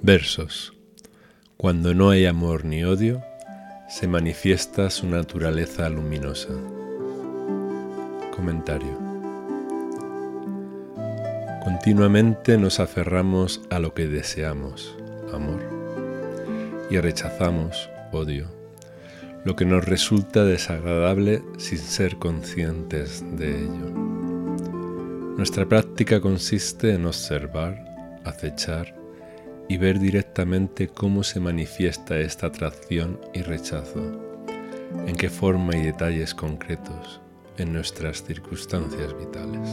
Versos. Cuando no hay amor ni odio, se manifiesta su naturaleza luminosa. Comentario. Continuamente nos aferramos a lo que deseamos, amor, y rechazamos, odio, lo que nos resulta desagradable sin ser conscientes de ello. Nuestra práctica consiste en observar, acechar y ver directamente cómo se manifiesta esta atracción y rechazo, en qué forma y detalles concretos en nuestras circunstancias vitales.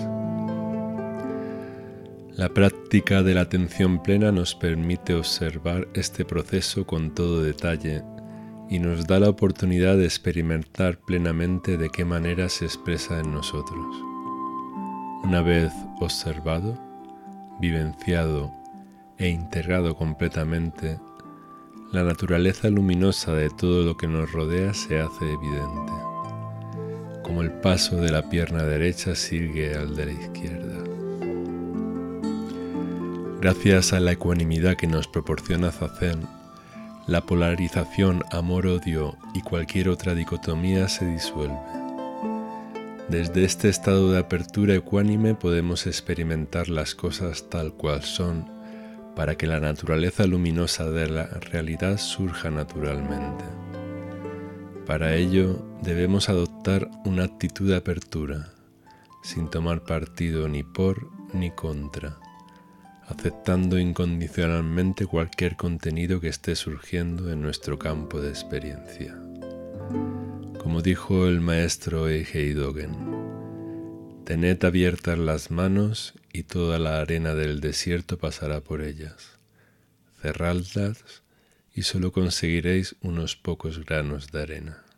La práctica de la atención plena nos permite observar este proceso con todo detalle y nos da la oportunidad de experimentar plenamente de qué manera se expresa en nosotros. Una vez observado, vivenciado e integrado completamente, la naturaleza luminosa de todo lo que nos rodea se hace evidente, como el paso de la pierna derecha sigue al de la izquierda. Gracias a la ecuanimidad que nos proporciona Zazen, la polarización amor-odio y cualquier otra dicotomía se disuelve. Desde este estado de apertura ecuánime podemos experimentar las cosas tal cual son, para que la naturaleza luminosa de la realidad surja naturalmente. Para ello debemos adoptar una actitud de apertura, sin tomar partido ni por ni contra, aceptando incondicionalmente cualquier contenido que esté surgiendo en nuestro campo de experiencia. Como dijo el maestro Eihei Dogen, tened abiertas las manos y toda la arena del desierto pasará por ellas. Cerradlas y solo conseguiréis unos pocos granos de arena.